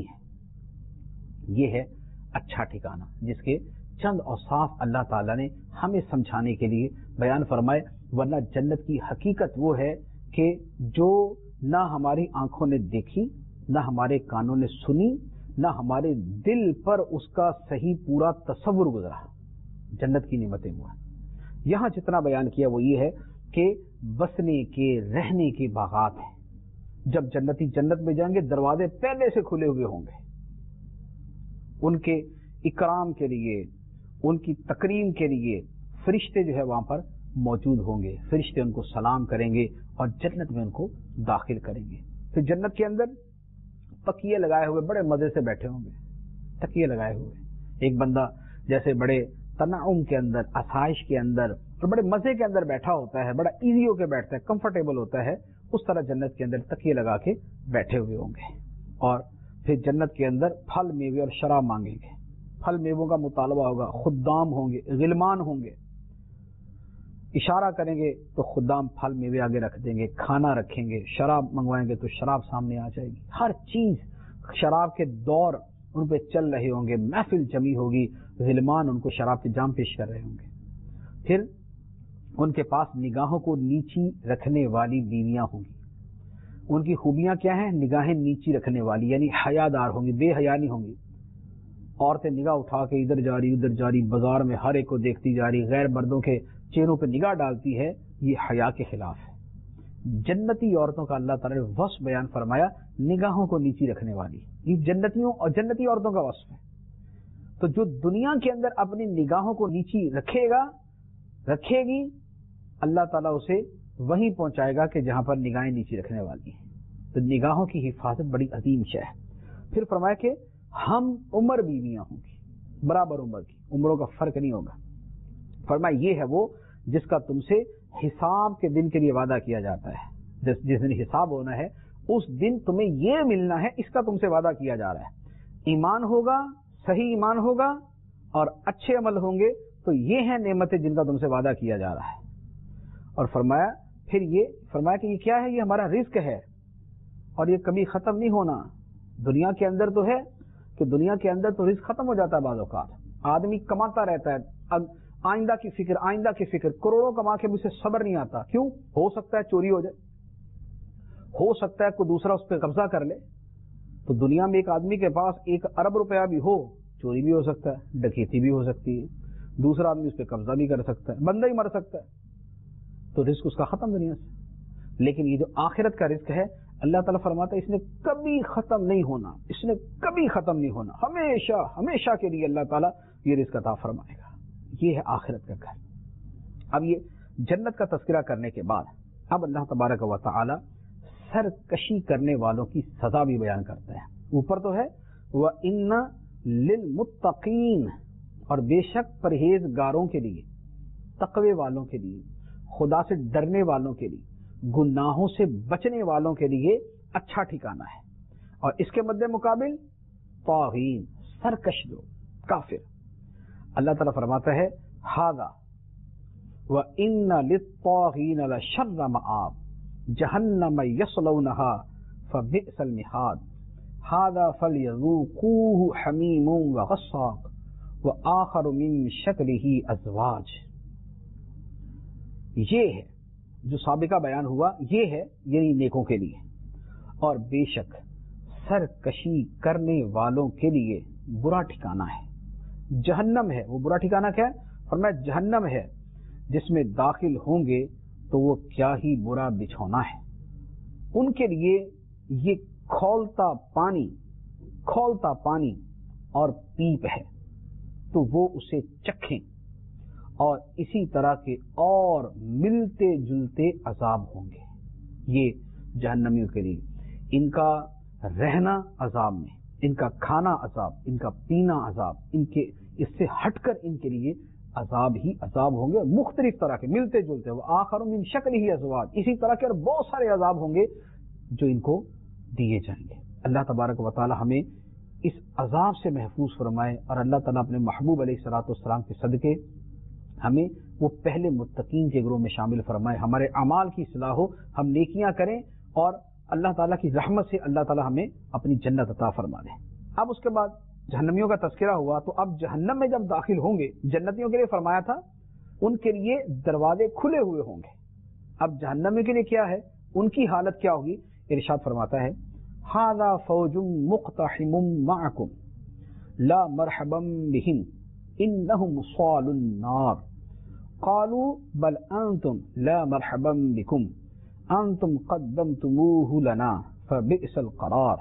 ہے۔ یہ ہے اچھا ٹھکانہ جس کے چند اوصاف اللہ تعالیٰ نے ہمیں سمجھانے کے لیے بیان فرمائے، ورنہ جنت کی حقیقت وہ ہے کہ جو نہ ہماری آنکھوں نے دیکھی، نہ ہمارے کانوں نے سنی، نہ ہمارے دل پر اس کا صحیح پورا تصور گزرا۔ جنت کی نعمتیں وہ ہیں۔ یہاں جتنا بیان کیا وہ یہ ہے کہ بسنے کے رہنے کے باغات ہیں۔ جب جنتی جنت میں جائیں گے دروازے پہلے سے کھلے ہوئے ہوں گے، ان کے اکرام کے لیے، ان کی تکریم کے لیے فرشتے جو ہے وہاں پر موجود ہوں گے، فرشتے ان کو سلام کریں گے اور جنت میں ان کو داخل کریں گے۔ پھر جنت کے اندر تکیے لگائے ہوئے بڑے مزے سے بیٹھے ہوں گے، تکیے لگائے ہوئے، ایک بندہ جیسے بڑے تنعم کے اندر، آسائش کے اندر اور بڑے مزے کے اندر بیٹھا ہوتا ہے، بڑا ایزی ہو کے بیٹھتا ہے، کمفرٹیبل ہوتا ہے، اس طرح جنت کے اندر تکیے لگا کے بیٹھے ہوئے ہوں گے۔ اور پھر جنت کے اندر پھل میوے اور شراب مانگیں گے، پھل میووں کا مطالبہ ہوگا، خدام ہوں گے، غلمان ہوں گے، اشارہ کریں گے تو خدام پھل میوے آگے رکھ دیں گے، کھانا رکھیں گے، شراب منگوائیں گے تو شراب سامنے آ جائے گی، ہر چیز شراب کے دور ان پہ چل رہے ہوں گے، محفل جمی ہوگی، غلمان ان کو شراب کے جام پیش کر رہے ہوں گے۔ پھر ان کے پاس نگاہوں کو نیچی رکھنے والی بیویاں ہوں گی۔ ان کی خوبیاں کیا ہیں؟ نگاہیں نیچی رکھنے والی، یعنی حیادار ہوں گی، بے حیا نہیں ہوں گی۔ عورتیں نگاہ اٹھا کے ادھر جا رہی ادھر جا رہی، بازار میں ہر ایک کو دیکھتی جا رہی، غیر مردوں کے چہروں پہ نگاہ ڈالتی ہے، یہ حیا کے خلاف ہے۔ جنتی عورتوں کا اللہ تعالیٰ نے وصف بیان فرمایا، نگاہوں کو نیچی رکھنے والی، یہ جنتیوں اور جنتی عورتوں کا وصف ہے۔ تو جو دنیا کے اندر اپنی نگاہوں کو نیچی رکھے گا، رکھے گی، اللہ تعالیٰ اسے وہیں پہنچائے گا کہ جہاں پر نگاہیں نیچی رکھنے والی ہیں۔ تو نگاہوں کی حفاظت بڑی عظیم شے ہے۔ پھر فرمایا کہ ہم عمر بیویاں ہوں گی، برابر عمر کی، عمروں کا فرق نہیں ہوگا۔ فرمایا یہ ہے وہ جس کا تم سے حساب کے دن کے لیے وعدہ کیا جاتا ہے، جس جس دن حساب ہونا ہے اس دن تمہیں یہ ملنا ہے، اس کا تم سے وعدہ کیا جا رہا ہے۔ ایمان ہوگا، صحیح ایمان ہوگا اور اچھے عمل ہوں گے تو یہ ہیں نعمتیں جن کا تم سے وعدہ کیا جا رہا ہے۔ اور فرمایا پھر یہ فرمایا کہ یہ کیا ہے؟ یہ ہمارا رزق ہے اور یہ کبھی ختم نہیں ہونا۔ دنیا کے اندر تو ہے کہ دنیا کے اندر تو رزق ختم ہو جاتا ہے، بعض اوقات آدمی کماتا رہتا ہے، آئندہ کی فکر آئندہ کی فکر، کروڑوں کما کے مجھ سے صبر نہیں آتا، کیوں؟ ہو سکتا ہے چوری ہو جائے، ہو سکتا ہے کوئی دوسرا اس پہ قبضہ کر لے۔ تو دنیا میں ایک آدمی کے پاس ایک ارب روپیہ بھی ہو، چوری بھی ہو سکتا ہے، ڈکیتی بھی ہو سکتی ہے، دوسرا آدمی اس پہ قبضہ بھی کر سکتا ہے، بندہ ہی مر سکتا ہے، تو رزق اس کا ختم دنیا سے۔ لیکن یہ جو آخرت کا رزق ہے اللہ تعالیٰ فرماتا ہے اس نے کبھی ختم نہیں ہونا، اس نے کبھی ختم نہیں ہونا، ہمیشہ ہمیشہ کے لیے اللہ تعالیٰ یہ رزق عطا فرمائے گا. یہ ہے آخرت کا گھر. اب یہ جنت کا تذکرہ کرنے کے بعد اب اللہ تبارک و تعالی سرکشی کرنے والوں کی سزا بھی بیان کرتا ہے. اوپر تو ہے وَإِنَّ لِلْمُتَّقِينَ، اور بے شک پرہیزگاروں کے لیے، تقوی والوں کے لیے، خدا سے ڈرنے والوں کے لیے، گناہوں سے بچنے والوں کے لیے اچھا ٹھکانہ ہے. اور اس کے مد مقابل طاغین، سرکش لوگ، کافر. اللہ تعالیٰ فرماتا ہے ہذا وَإِنَّ لِلطَّاغِينَ لَشَرَّ مَآبٍ جَهَنَّمَ يَصْلَوْنَهَا فَبِئْسَ الْمِهَادُ هذا فَلْيَذُوقُوهُ حَمِيمٌ وَغَسَّاقٌ وَآخَرُ مِن شَكْلِهِ أَزْوَاجٌ. یہ ہے جو سابقہ بیان ہوا، یہ ہے یعنی نیکوں کے لیے. اور بے شک سرکشی کرنے والوں کے لیے برا ٹھکانہ ہے. جہنم ہے، وہ برا ٹھکانہ کیا ہے؟ فرمایا جہنم ہے جس میں داخل ہوں گے تو وہ کیا ہی برا بچھونا ہے. ان کے لیے یہ کھولتا پانی کھولتا پانی اور پیپ ہے، تو وہ اسے چکھیں، اور اسی طرح کے اور ملتے جلتے عذاب ہوں گے. یہ جہنمیوں کے لیے ان کا رہنا عذاب میں، ان کا کھانا عذاب، ان کا پینا عذاب، ان کے اس سے ہٹ کر ان کے لیے عذاب ہی عذاب ہوں گے، مختلف طرح کے ملتے جلتے. وہ آخر من شکل ہی ازواج، اسی طرح کے اور بہت سارے عذاب ہوں گے جو ان کو دیے جائیں گے. اللہ تبارک و تعالی ہمیں اس عذاب سے محفوظ فرمائے، اور اللہ تعالیٰ اپنے محبوب علیہ الصلوۃ والسلام کے صدقے ہمیں وہ پہلے متقین کے گروہ میں شامل فرمائے. ہمارے اعمال کی اصلاح ہو، ہم نیکیاں کریں، اور اللہ تعالیٰ کی رحمت سے اللہ تعالیٰ ہمیں اپنی جنت عطا فرما دے. اب اس کے بعد جہنمیوں کا تذکرہ ہوا، تو اب جہنم میں جب داخل ہوں گے، جنتیوں کے لیے فرمایا تھا ان کے لیے دروازے کھلے ہوئے ہوں گے. اب جہنمیوں کے لیے کیا ہے، ان کی حالت کیا ہوگی؟ ارشاد فرماتا ہے ھذا فوج مقتحم معکم لا مرحبا بہم انہم صالوا النار قالوا بل انتم لا مرحبا بکم انتم قدمتموہ لنا فبئس القرار.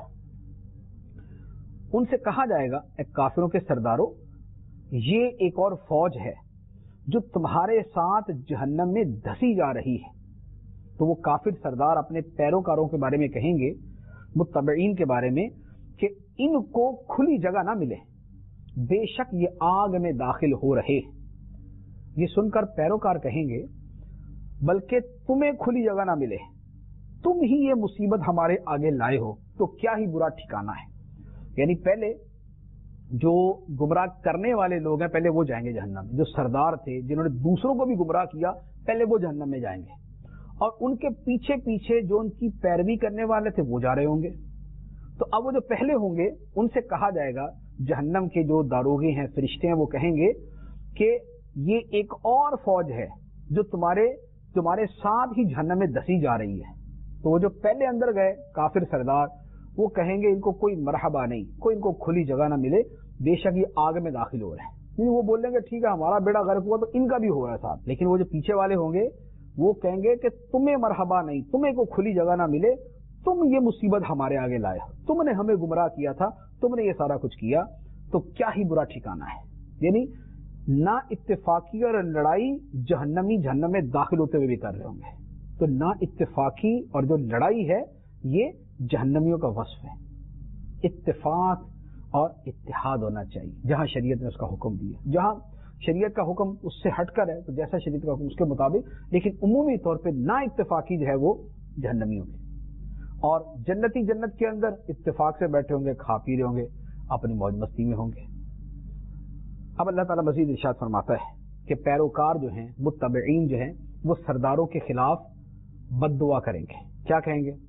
ان سے کہا جائے گا اے کافروں کے سرداروں، یہ ایک اور فوج ہے جو تمہارے ساتھ جہنم میں دھسی جا رہی ہے. تو وہ کافر سردار اپنے پیروکاروں کے بارے میں کہیں گے، متبعین کے بارے میں، کہ ان کو کھلی جگہ نہ ملے، بے شک یہ آگ میں داخل ہو رہے. یہ سن کر پیروکار کہیں گے بلکہ تمہیں کھلی جگہ نہ ملے، تم ہی یہ مصیبت ہمارے آگے لائے ہو، تو کیا ہی برا ٹھکانہ ہے. یعنی پہلے جو گمراہ کرنے والے لوگ ہیں پہلے وہ جائیں گے جہنم میں، جو سردار تھے جنہوں نے دوسروں کو بھی گمراہ کیا پہلے وہ جہنم میں جائیں گے، اور ان کے پیچھے پیچھے جو ان کی پیروی کرنے والے تھے وہ جا رہے ہوں گے. تو اب وہ جو پہلے ہوں گے ان سے کہا جائے گا، جہنم کے جو داروغے ہیں، فرشتے ہیں، وہ کہیں گے کہ یہ ایک اور فوج ہے جو تمہارے تمہارے ساتھ ہی جہنم میں دسی جا رہی ہے. تو وہ جو پہلے اندر گئے کافر سردار وہ کہیں گے ان کو کوئی مرحبا نہیں، کوئی ان کو کھلی جگہ نہ ملے، بے شک یہ آگ میں داخل ہو رہے ہیں. وہ بولیں گے ٹھیک ہے ہمارا بیڑا غرق ہوا تو ان کا بھی ہو رہا ہے ساتھ. لیکن وہ جو پیچھے والے ہوں گے وہ کہیں گے کہ تمہیں مرحبا نہیں، تمہیں کو کھلی جگہ نہ ملے، تم یہ مصیبت ہمارے آگے لائے، تم نے ہمیں گمراہ کیا تھا، تم نے یہ سارا کچھ کیا، تو کیا ہی برا ٹھکانہ ہے. یعنی نا اتفاقی اور لڑائی جہنمی جہنم میں داخل ہوتے ہوئے بھی کر رہے ہوں گے. تو نا اتفاقی اور جو لڑائی ہے یہ جہنمیوں کا وصف ہے. اتفاق اور اتحاد ہونا چاہیے جہاں شریعت نے اس کا حکم دیا. جہاں شریعت کا حکم اس سے ہٹ کر ہے تو جیسا شریعت کا حکم اس کے مطابق، لیکن عمومی طور پہ نا اتفاقی جو ہے وہ جہنمیوں کی. اور جنتی جنت کے اندر اتفاق سے بیٹھے ہوں گے، کھا پی رہے ہوں گے، اپنی موج مستی میں ہوں گے. اب اللہ تعالیٰ مزید ارشاد فرماتا ہے کہ پیروکار جو ہیں، متبعین جو ہیں، وہ سرداروں کے خلاف بد دعا کریں گے. کیا کہیں گے؟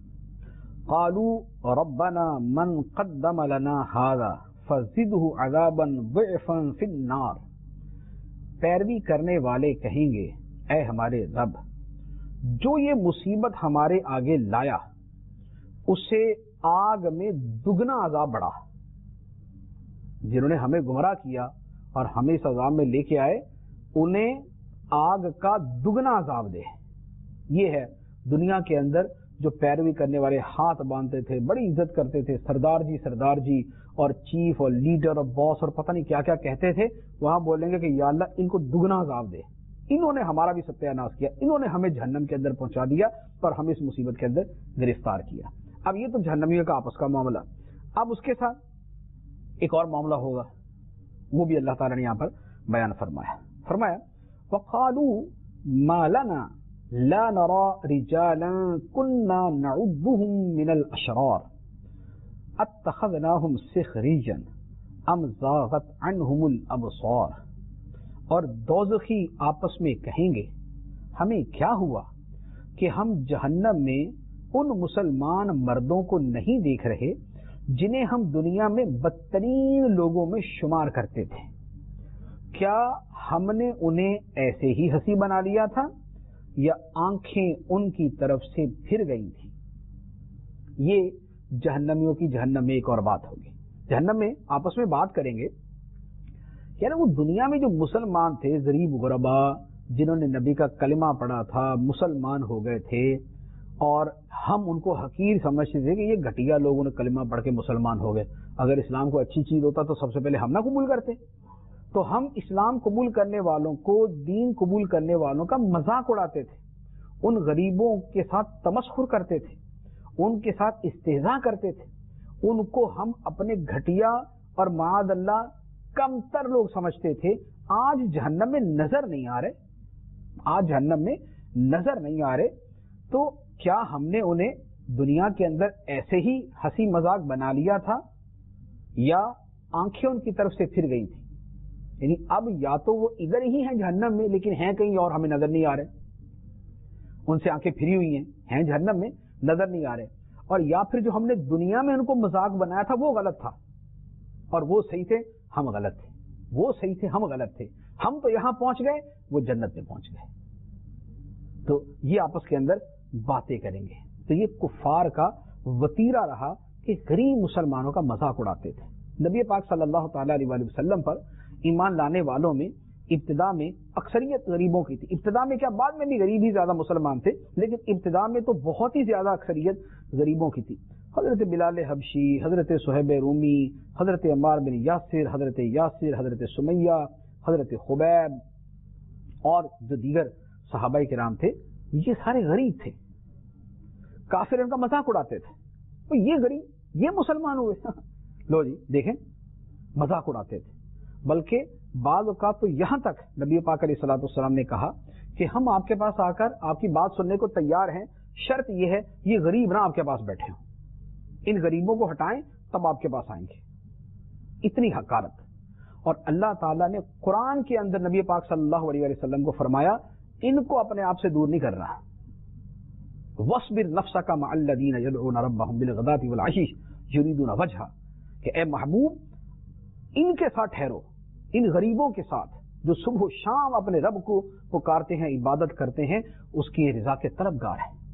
قالوا ربنا من قدم لنا هذا فزده عذابا ضعفا في النار. پیروی کرنے والے کہیں گے اے ہمارے رب، جو یہ مصیبت ہمارے آگے لایا اسے آگ میں دگنا عذاب بڑھا. جنہوں نے ہمیں گمراہ کیا اور ہمیں اس عذاب میں لے کے آئے انہیں آگ کا دگنا عذاب دے. یہ ہے دنیا کے اندر جو پیروی کرنے والے ہاتھ باندھتے تھے, بڑی عزت کرتے تھے, سردار جی سردار جی اور چیف اور لیڈر اور باس اور پتہ نہیں کیا کیا کہتے تھے, وہاں بولیں گے کہ یا اللہ ان کو دگنا عذاب دے, انہوں نے ہمارا بھی ستیہ ناش کیا, انہوں نے ہمیں جہنم کے اندر پہنچا دیا اور ہمیں اس مصیبت کے اندر گرفتار کیا. اب یہ تو جہنمیوں کا آپس کا معاملہ. اب اس کے ساتھ ایک اور معاملہ ہوگا, وہ بھی اللہ تعالیٰ نے یہاں پر بیان فرمایا. فرمایا وَقَالُوا مَا لَنَا لَا نَرَى رِجَالًا كُنَّا نَعُدُّهُمْ مِنَ الْأَشْرَارِ اتَّخَذْنَاهُمْ سِخْرِيًّا أَمْ زَاغَتْ عَنْهُمُ الْأَبْصَارُ. اور دوزخی آپس میں کہیں گے ہمیں کیا ہوا کہ ہم جہنم میں ان مسلمان مردوں کو نہیں دیکھ رہے جنہیں ہم دنیا میں بدترین لوگوں میں شمار کرتے تھے, کیا ہم نے انہیں ایسے ہی ہنسی بنا لیا تھا یا آنکھیں ان کی طرف سے پھر گئی تھی. یہ جہنمیوں کی جہنم میں ایک اور بات ہوگی. جہنم میں آپس میں بات کریں گے, یعنی وہ دنیا میں جو مسلمان تھے, غریب غربا جنہوں نے نبی کا کلمہ پڑھا تھا, مسلمان ہو گئے تھے, اور ہم ان کو حقیر سمجھتے تھے کہ یہ گھٹیا لوگوں نے کلمہ پڑھ کے مسلمان ہو گئے, اگر اسلام کو اچھی چیز ہوتا تو سب سے پہلے ہم نہ قبول کرتے. تو ہم اسلام قبول کرنے والوں کو, دین قبول کرنے والوں کا مذاق اڑاتے تھے, ان غریبوں کے ساتھ تمسخر کرتے تھے, ان کے ساتھ استہزاء کرتے تھے, ان کو ہم اپنے گھٹیا اور معاذ اللہ کم تر لوگ سمجھتے تھے. آج جہنم میں نظر نہیں آ رہے, آج جہنم میں نظر نہیں آ رہے, تو کیا ہم نے انہیں دنیا کے اندر ایسے ہی ہنسی مذاق بنا لیا تھا یا آنکھیں ان کی طرف سے پھر گئی تھی؟ یعنی اب یا تو وہ ادھر ہی ہیں جہنم میں لیکن ہیں کہیں اور, ہمیں نظر نہیں آ رہے, ان سے آنکھیں پھری ہوئی ہیں, ہیں جہنم میں نظر نہیں آ رہے, اور یا پھر جو ہم نے دنیا میں ان کو مذاق بنایا تھا وہ غلط تھا اور وہ صحیح تھے, ہم غلط تھے, وہ صحیح تھے, ہم غلط تھے, ہم تو یہاں پہنچ گئے, وہ جنت میں پہنچ گئے. تو یہ آپس کے اندر باتیں کریں گے. تو یہ کفار کا وتیرہ رہا کہ غریب مسلمانوں کا مذاق اڑاتے تھے. نبی پاک صلی اللہ تعالی علیہ وآلہ وسلم پر ایمان لانے والوں میں ابتدا میں اکثریت غریبوں کی تھی. ابتدا میں کیا, بعد میں بھی غریب ہی زیادہ مسلمان تھے, لیکن ابتدا میں تو بہت ہی زیادہ اکثریت غریبوں کی تھی. حضرت بلال حبشی, حضرت صہیب رومی, حضرت عمار بن یاسر, حضرت یاسر, حضرت سمیہ, حضرت خبیب اور جو دیگر صحابہ کرام تھے, یہ سارے غریب تھے. کافر ان کا مذاق اڑاتے تھے, تو یہ غریب, یہ مسلمان ہوئے, لو جی دیکھیں مذاق اڑاتے تھے. بلکہ بعض اوقات تو یہاں تک نبی پاک علیہ الصلوۃ والسلام نے کہا کہ ہم آپ کے پاس آ کر آپ کی بات سننے کو تیار ہیں, شرط یہ ہے یہ غریب نہ آپ کے پاس بیٹھے ہوں, ان غریبوں کو ہٹائیں تب آپ کے پاس آئیں گے. اتنی حقارت. اور اللہ تعالیٰ نے قرآن کے اندر نبی پاک صلی اللہ علیہ وسلم کو فرمایا ان کو اپنے آپ سے دور نہیں کر رہا. وَاصْبِرْ نَفْسَكَ مَعَ الَّذِينَ يَدْعُونَ رَبَّهُمْ بِالْغَدَاةِ وَالْعَشِيِّ يُرِيدُونَ وَجْهَهُ, کہ اے محبوب ان کے ساتھ ٹھہرو, ان غریبوں کے ساتھ جو صبح و شام اپنے رب کو پکارتے ہیں, عبادت کرتے ہیں, اس کی رضا کے طلبگار ہیں.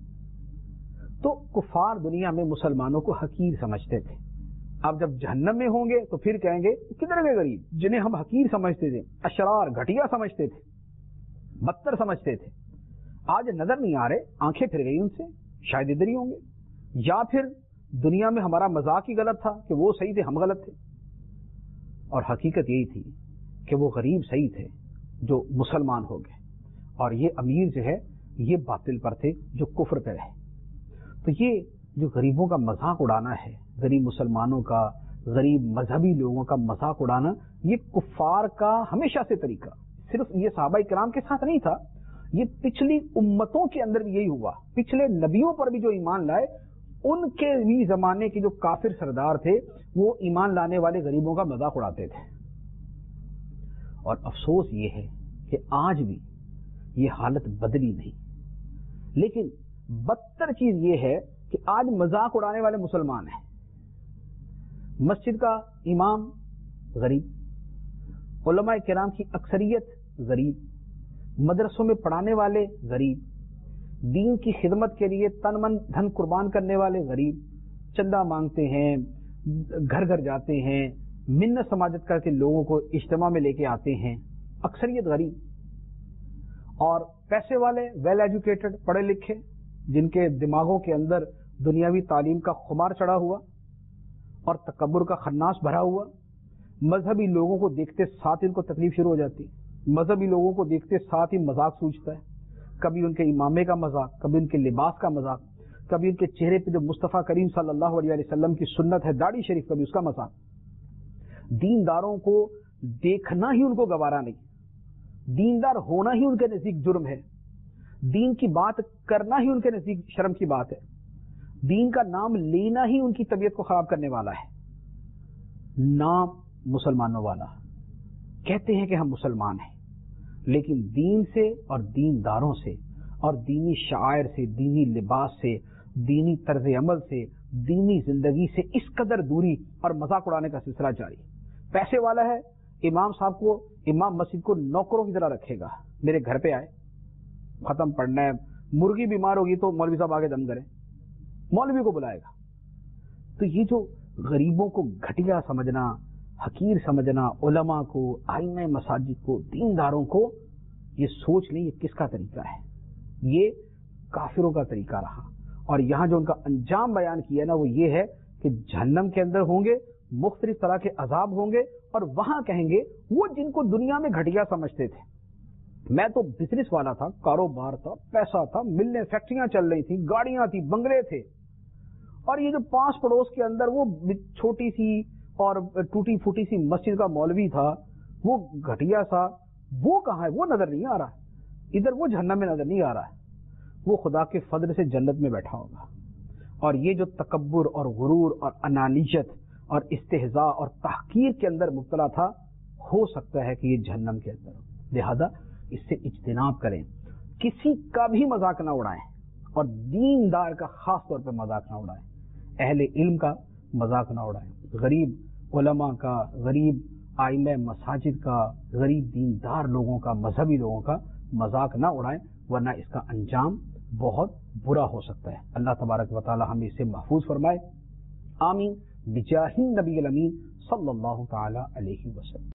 تو کفار دنیا میں مسلمانوں کو حقیر سمجھتے تھے. اب جب جہنم میں ہوں گے تو پھر کہیں گے کدھر گئے غریب جنہیں ہم حقیر سمجھتے تھے, اشرار, گھٹیا سمجھتے تھے, بدتر سمجھتے تھے. آج نظر نہیں آ رہے, آنکھیں پھر گئی ان سے, شاید ادھر ہی ہوں گے, یا پھر دنیا میں ہمارا مذاق ہی غلط تھا کہ وہ صحیح تھے, ہم غلط تھے. اور حقیقت یہی تھی کہ وہ غریب صحیح تھے جو مسلمان ہو گئے, اور یہ امیر جو ہے یہ باطل پر تھے جو کفر پہ رہے. تو یہ جو غریبوں کا مذاق اڑانا ہے, غریب مسلمانوں کا, غریب مذہبی لوگوں کا مذاق اڑانا, یہ کفار کا ہمیشہ سے طریقہ, صرف یہ صحابہ کرام کے ساتھ نہیں تھا, یہ پچھلی امتوں کے اندر بھی یہی ہوا. پچھلے نبیوں پر بھی جو ایمان لائے ان کے بھی زمانے کے جو کافر سردار تھے وہ ایمان لانے والے غریبوں کا مذاق اڑاتے تھے. اور افسوس یہ ہے کہ آج بھی یہ حالت بدلی نہیں, لیکن بدتر چیز یہ ہے کہ آج مذاق اڑانے والے مسلمان ہیں. مسجد کا امام غریب, علماء کرام کی اکثریت غریب, مدرسوں میں پڑھانے والے غریب, دین کی خدمت کے لیے تن من دھن قربان کرنے والے غریب, چندہ مانگتے ہیں, گھر گھر جاتے ہیں, منت سماجت کر کے لوگوں کو اجتماع میں لے کے آتے ہیں, اکثریت غریب. اور پیسے والے, ویل ایجوکیٹڈ, پڑھے لکھے, جن کے دماغوں کے اندر دنیاوی تعلیم کا خمار چڑھا ہوا اور تکبر کا خناس بھرا ہوا، مذہبی لوگوں کو دیکھتے ساتھ ان کو تکلیف شروع ہو جاتی، مذہبی لوگوں کو دیکھتے ساتھ ہی مذاق سوچتا ہے، کبھی ان کے امامے کا مذاق، کبھی ان کے لباس کا مذاق، کبھی ان کے چہرے پہ جو مصطفیٰ کریم صلی اللہ علیہ وسلم کی سنت ہے داڑھی شریف، کبھی اس کا مذاق۔ دینداروں کو دیکھنا ہی ان کو گوارا نہیں، دیندار ہونا ہی ان کے نزدیک جرم ہے، دین کی بات کرنا ہی ان کے نزدیک شرم کی بات ہے، دین کا نام لینا ہی ان کی طبیعت کو خراب کرنے والا ہے۔ نام مسلمانوں والا، کہتے ہیں کہ ہم مسلمان ہیں، لیکن دین سے اور دینداروں سے اور دینی شعائر سے، دینی لباس سے، دینی طرز عمل سے، دینی زندگی سے اس قدر دوری اور مذاق اڑانے کا سلسلہ جاری۔ پیسے والا ہے، امام صاحب کو، امام مسجد کو نوکروں کی طرح رکھے گا، میرے گھر پہ آئے، ختم پڑھنا ہے، مرغی بیمار ہوگی تو مولوی صاحب آگے دم کریں، مولوی کو بلائے گا۔ تو یہ جو غریبوں کو گھٹیا سمجھنا، حقیر سمجھنا، علماء کو، ائمہ مساجد کو، دینداروں کو، یہ سوچ لیں یہ کس کا طریقہ ہے، یہ کافروں کا طریقہ رہا۔ اور یہاں جو ان کا انجام بیان کیا نا وہ یہ ہے کہ جہنم کے اندر ہوں گے، مختلف طرح کے عذاب ہوں گے، اور وہاں کہیں گے وہ جن کو دنیا میں گھٹیا سمجھتے تھے، میں تو بزنس والا تھا، کاروبار تھا، پیسہ تھا، ملنے فیکٹریاں چل رہی تھیں، گاڑیاں تھی، بنگلے تھے، اور یہ جو پاس پڑوس کے اندر وہ چھوٹی سی اور ٹوٹی پھوٹی سی مسجد کا مولوی تھا، وہ گھٹیا سا، وہ کہاں ہے؟ وہ نظر نہیں آ رہا، ادھر وہ جہنم میں نظر نہیں آ رہا ہے، وہ خدا کے فضل سے جنت میں بیٹھا ہوگا۔ اور یہ جو تکبر اور غرور اور انانیت اور استہزاء اور تحقیر کے اندر مبتلا تھا، ہو سکتا ہے کہ یہ جہنم کے اندر ہو۔ لہذا اس سے اجتناب کریں، کسی کا بھی مذاق نہ اڑائیں، اور دیندار کا خاص طور پہ مذاق نہ اڑائیں، اہل علم کا مذاق نہ اڑائیں، غریب علماء کا، غریب ائمہ مساجد کا، غریب دیندار لوگوں کا، مذہبی لوگوں کا مذاق نہ اڑائیں، ورنہ اس کا انجام بہت برا ہو سکتا ہے۔ اللہ تبارک و تعالی ہمیں اس سے محفوظ فرمائے، آمین، بجاہ النبی الامین صلی اللہ تعالی علیہ وسلم۔